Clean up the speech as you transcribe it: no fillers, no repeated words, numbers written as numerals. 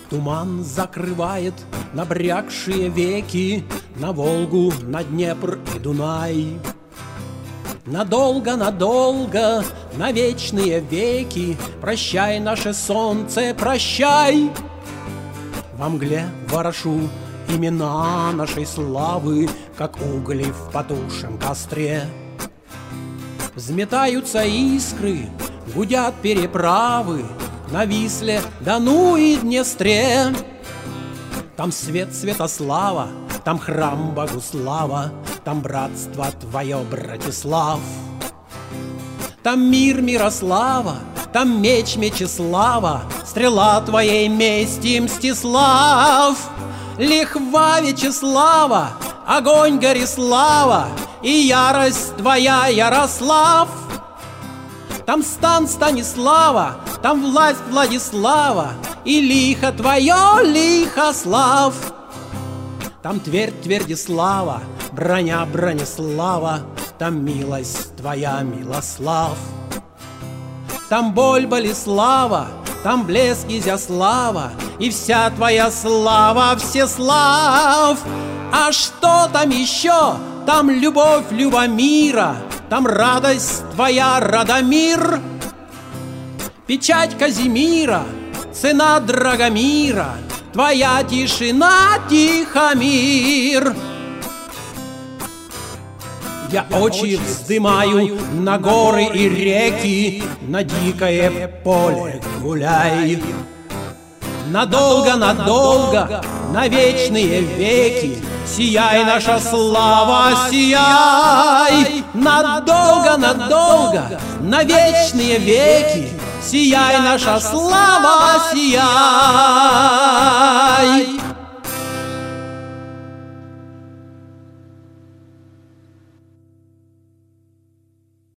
Туман закрывает набрякшие веки на Волгу, на Днепр и Дунай. Надолго, на вечные веки прощай, наше солнце, прощай. Во мгле ворошу имена нашей славы, как угли в потушем костре. Взметаются искры, гудят переправы на Висле, Дону и Днестре. Там свет Святослава, там храм Богуслава, там братство твое, Братислав. Там мир Мирослава, там меч Мечислава, стрела твоей мести, Мстислав. Лихва Вячеслава, огонь Горислава и ярость твоя, Ярослав. Там стан Станислава, там власть Владислава и лихо твое, Лихослав. Там Тверь Твердислава, броня Бронислава, там милость твоя, Милослав. Там боль Болеслава, там блеск Изяслава и вся твоя слава, Всеслав. А что там еще? Там любовь Любомира, там радость твоя, Радомир. Печать Казимира, цена Драгомира, твоя тишина, Тихомир. Я очи вздымаю на горы и реки, на дикое поле гуляй. Надолго, на вечные веки сияй, наша слава, сияй. Надолго, на вечные веки сияй, наша слава, сияй.